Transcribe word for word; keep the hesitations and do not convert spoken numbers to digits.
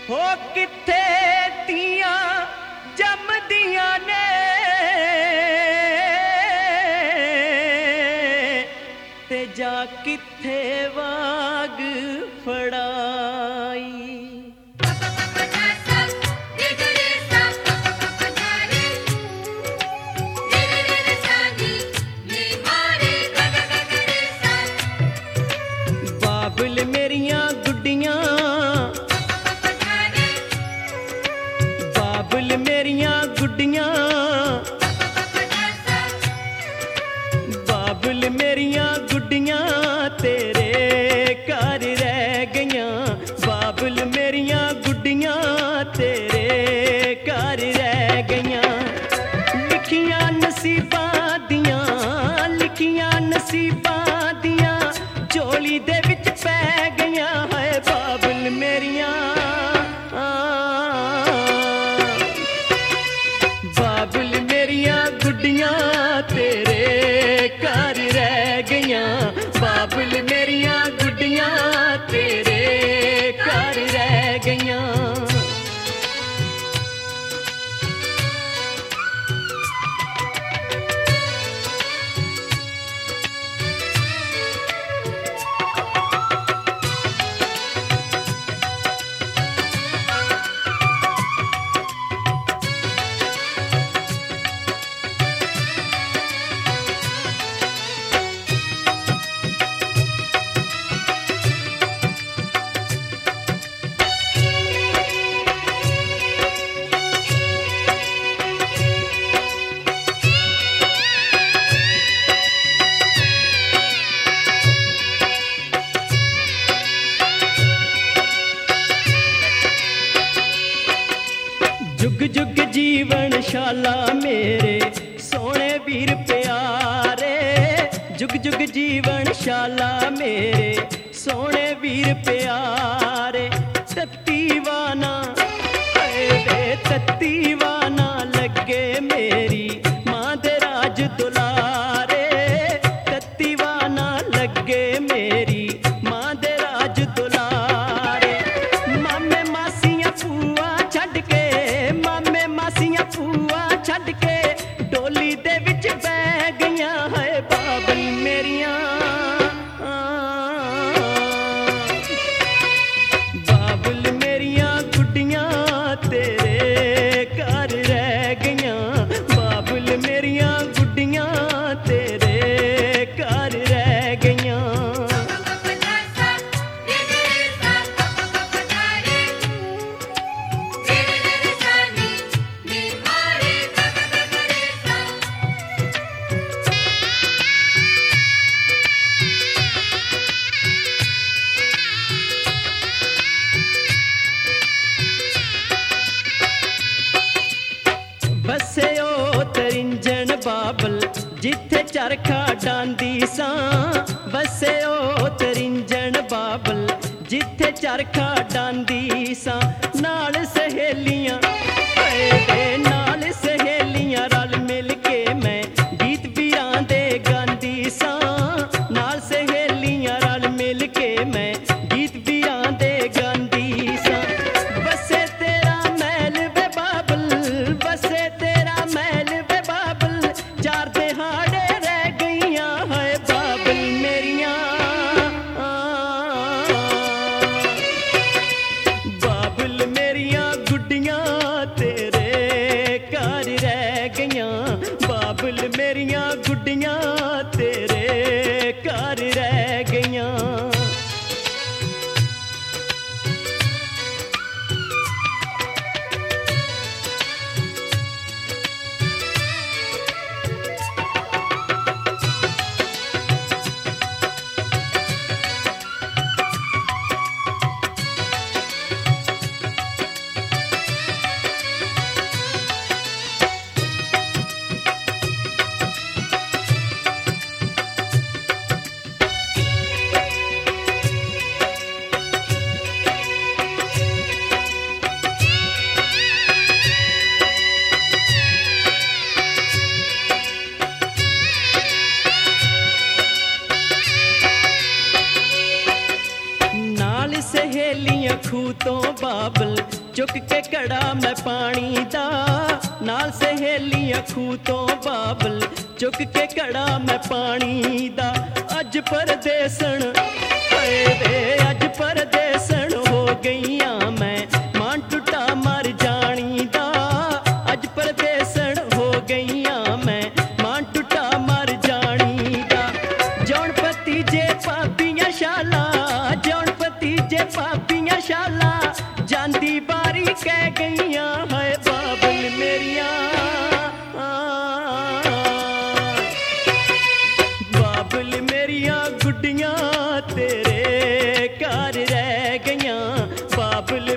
हो किथे तियां जमदियां ने ते जा किथे वाग फड़ाई। बाबुल मेरियां गुड्डियां बाबुल मेरियां गुड्डियां बाबुल मेरियां गुड्डियां तेरे घर रह गईयां। बाबुल मेरियां गुड्डियां तेरे घर रह गईयां। लिखियां नसीबां दियां लिखियां नसीबां दियां झोली दे विच पै गईयां है बाबुल मेरियां। बाबुल मेरियां गुड्डियां तेरे घर रह गईयां। बाबुल मेरियां गुड्डियां तेरे घर रह गईयां। जुग जुग जीवन शाला मेरे सोने वीर प्यारे। जुग जुग जीवन शाला मेरे सोने वीर प्यारे। तत्ती वाना रे तत्ती वाना लगे मेरी मां दे राज दुलारे। तत्ती वाना लगे मेरी मां दे राज दुलारे। मामे मासियां फूआ छड़ के मामे मासियां फूआ छड़ के डोली दे विच बह गईयां है बाबुल मेरियां। बाबुल मेरियां गुड्डियां तेरे घर रह गईयां। बाबुल मेरियां गुड्डियां तेरे घर रह गईयां। बसे ओ तरिंजन बाबल जिथे चरखा डांदी सां। बसे ओ तरिंजन बाबल जिथे चरखा डांदी सां। नाल सहेलियां ते नाल सहेलियां रल मिल के मैं गीत वीरां दे गांदी सां। नाल सहेलियां रल मिल के मैं गीत वीरां दे गांदी सां। बसे तेरा महल वे बाबल बसे तेरा महल वे बाबल चार दिहाड़े रह गईयां है बाबुल मेरियां। बाबुल मेरियां गुड्डियां तेरे ਸਹੇਲੀਆਂ ਖੂਹ ਤੋਂ ਬਾਬਲ ਚੁੱਕ ਕੇ ਘੜਾ ਮੈਂ ਪਾਣੀ ਦਾ ਨਾਲ ਸਹੇਲੀਆਂ ਖੂਹ ਤੋਂ ਬਾਬਲ ਚੁੱਕ ਕੇ ਘੜਾ ਮੈਂ ਪਾਣੀ ਦਾ ਅੱਜ ਪਰਦੇਸਣ ਹਾਏ ਵੇ ਅੱਜ ਪਰਦੇਸਣ ਹੋ ਗਈਆਂ ਮੈਂ ਮਨ ਟੁੱਟਾ ਮਰ ਜਾਣੀ ਦਾ ਅੱਜ ਪਰਦੇਸਣ ਹੋ ਗਈਆਂ ਮੈਂ ਮਨ ਟੁੱਟਾ ਮਰ ਜਾਣੀ ਦਾ ਜੌਣ ਭਤੀਜੇ ਭਾਬੀਆਂ ਸ਼ਾਲਾ ਜੌਣ ਭਤੀਜੇ ਭਾਬੀਆਂ ਸ਼ਾਲਾ ਜਾਂਦੀ ਬਾਰੀ ਕਹਿ ਗਈਆਂ ਹਾਏ ਬਾਬਲ ਮੇਰੀਆਂ ਬਾਬਲ ਮੇਰੀਆਂ ਗੁੱਡੀਆਂ ਤੇਰੇ ਘਰ ਰਹਿ ਗਈਆਂ ਬਾਬਲ